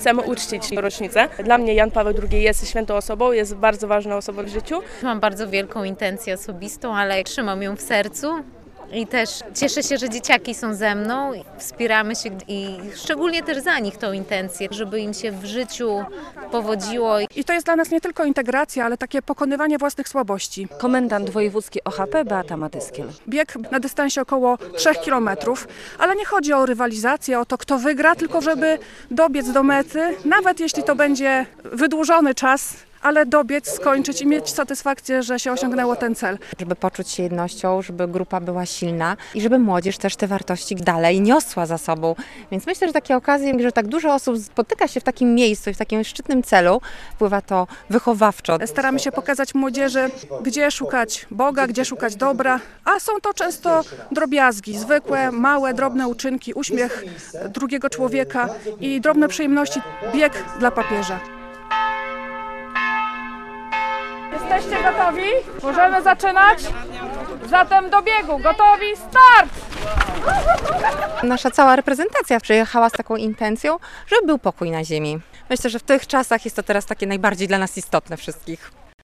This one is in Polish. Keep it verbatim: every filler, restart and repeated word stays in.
chcemy uczcić rocznicę. Dla mnie Jan Paweł drugi jest świętą osobą, jest bardzo ważną osobą w życiu. Mam bardzo wielką intencję osobistą, ale trzymam ją w sercu. I też cieszę się, że dzieciaki są ze mną, wspieramy się i szczególnie też za nich tą intencję, żeby im się w życiu powodziło. I to jest dla nas nie tylko integracja, ale takie pokonywanie własnych słabości. Komendant wojewódzki O H P Beata Matyskiel. Bieg na dystansie około trzech kilometrów, ale nie chodzi o rywalizację, o to kto wygra, tylko żeby dobiec do mety, nawet jeśli to będzie wydłużony czas, ale dobiec, skończyć i mieć satysfakcję, że się osiągnęło ten cel. Żeby poczuć się jednością, żeby grupa była silna i żeby młodzież też te wartości dalej niosła za sobą. Więc myślę, że takie okazje, że tak dużo osób spotyka się w takim miejscu i w takim szczytnym celu, wpływa to wychowawczo. Staramy się pokazać młodzieży, gdzie szukać Boga, gdzie szukać dobra, a są to często drobiazgi, zwykłe, małe, drobne uczynki, uśmiech drugiego człowieka i drobne przyjemności, bieg dla papieża. Jesteście gotowi? Możemy zaczynać? Zatem do biegu. Gotowi? Start! Nasza cała reprezentacja przyjechała z taką intencją, żeby był pokój na ziemi. Myślę, że w tych czasach jest to teraz takie najbardziej dla nas istotne wszystkich.